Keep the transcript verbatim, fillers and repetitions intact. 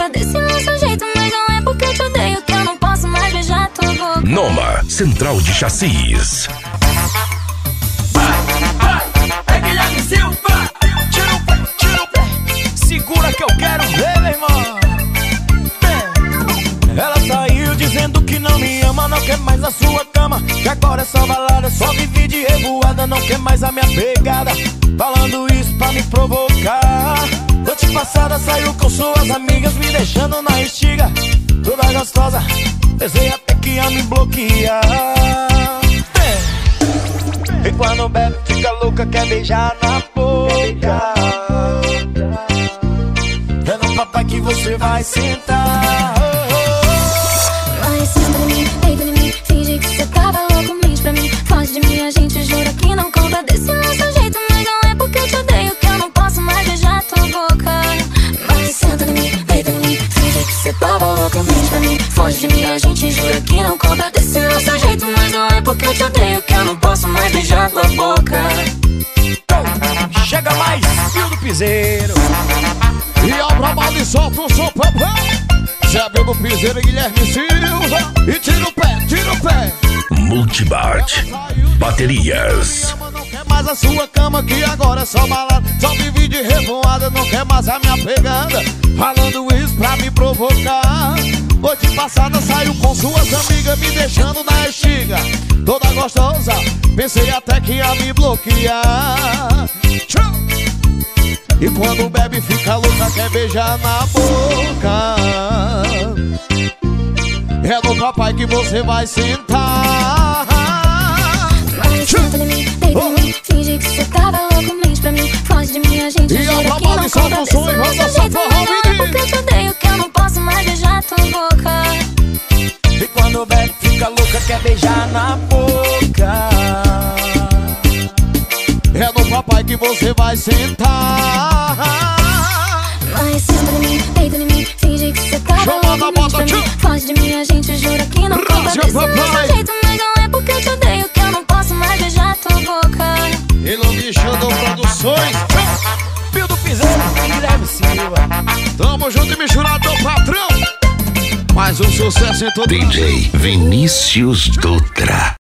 conta desse nosso jeito, mas não é porque eu te odeio que eu não posso mais beijar tua boca. Noma Central de Chassis. É Guilherme Silva. Tira o pé, tira o pé. Segura que eu quero ver, meu irmão. Ela saiu dizendo que não me ama, não quer mais a sua cama, que agora é só balada, só vive de revoada, não quer mais a minha pegada, falando isso pra me provocar. Noite passada saiu com suas amigas, me deixando na estiga, toda gostosa, pensei até que ia me bloquear. É. E quando bebe fica louca, quer beijar na boca. É no papai que você vai sentar. Senta em mim, deita em mim, finge que cê tava louco, mente pra mim, foge de mim, a gente jura que não conta desse nosso jeito, mas não é porque eu te odeio que eu não posso mais beijar tua boca. Mas senta em mim, deita em mim, finge que cê tava louco, mente pra mim, foge de mim, a gente jura que não conta desse nosso jeito, mas não é porque eu te odeio que eu não posso mais beijar tua boca. Chega mais, Fio do Piseiro. E ao trabalho e solta o som, papai. Zébio do Piseiro e Guilherme Silva. E tira o pé, tira o pé. Multibart Baterias. Não quer mais a sua cama, que agora é só balada, só vive de revoada, não quer mais a minha pegada, falando isso pra me provocar. Noite passada saiu com suas amigas, me deixando na estiga, toda gostosa, pensei até que ia me bloquear. Tchau. E quando bebe fica louca, quer beijar na boca. É no papai que você vai sentar. Mas senta em mim, deita em mim, finge que cê tava louco, mente pra mim, foge de mim, a gente E jura ao que trabalho não e solta conta o desse som e nosso roda essa jeito, forró, mas não é menino. porque eu te odeio que eu não posso mais beijar tua boca. E quando bebe fica louca, quer beijar na boca. É no papai que você vai sentar. Mas senta em mim, deita em mim, finge que cê tava Chama na louco, mente bota, pra mim, tchau. foge de mim, a gente jura que não conta Rádio desse papai. nosso jeito, mas não é porque eu te odeio que eu não posso mais beijar tua boca. Elomir Xandão Produções. Fio do Piseiro, Guilherme Silva. Tamo junto e misturado, meu patrão. Mais um sucesso em todo D J Vinícius Dutra.